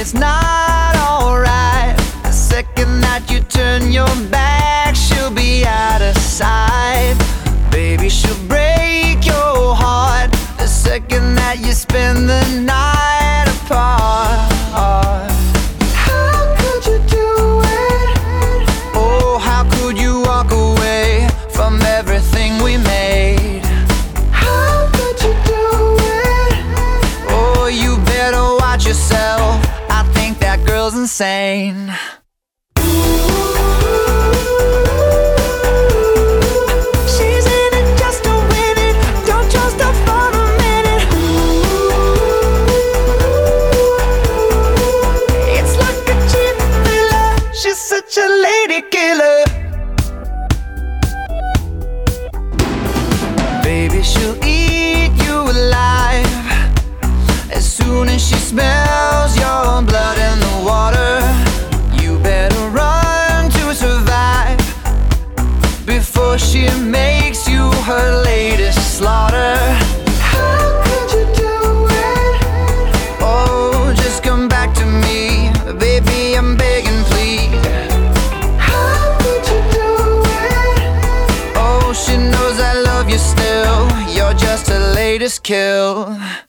it's not alright. The second that you turn your back, she'll be out of sight. Baby, she'll break your heart the second that you spend the night apart. How could you do it? Oh, how could you walk away from everything we made? How could you do it? Oh, you better watch yourself. I think that girl's insane. She's in it just to win it. Don't trust her for a minute. It's like a cheap thriller. She's such a lady killer. Baby, she'll eat you alive as soon as she smells your blood in the water. You better run to survive before she makes you her latest slaughter. How could you do it? Oh, just come back to me, baby, I'm begging, please. How could you do it? Oh, she knows I love you still. You're just her latest kill.